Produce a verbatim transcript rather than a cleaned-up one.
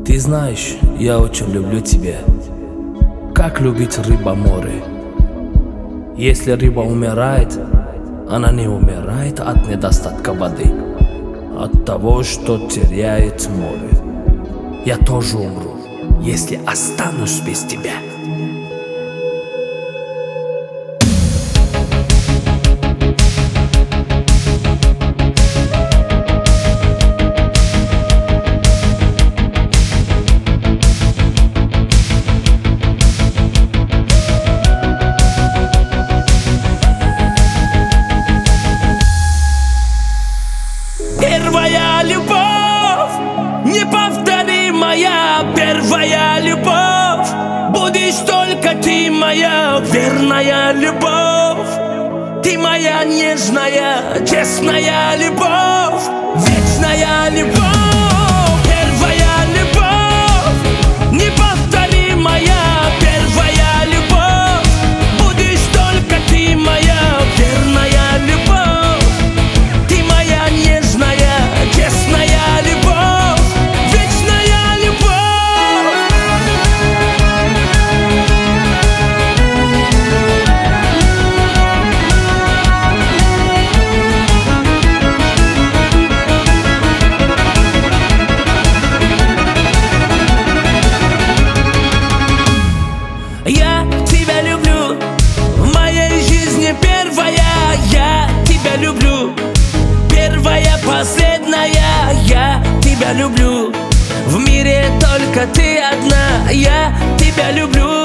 Ты знаешь, я очень люблю тебя. Как любит рыба море. Если рыба умирает, она не умирает от недостатка воды, от того, что теряет море. Я тоже умру, если останусь без тебя. Первая любовь, неповторимая первая любовь. Будешь только ты моя верная любовь. Ты моя нежная, честная любовь, вечная любовь. Первая любовь, неповторимая первая любовь. Будешь только ты моя верная любовь. Ты моя нежная, честная любовь, вечная любовь. Я тебя люблю, в моей жизни первая. Я тебя люблю, первая, последняя. Я тебя люблю, в мире только ты одна. Я тебя люблю.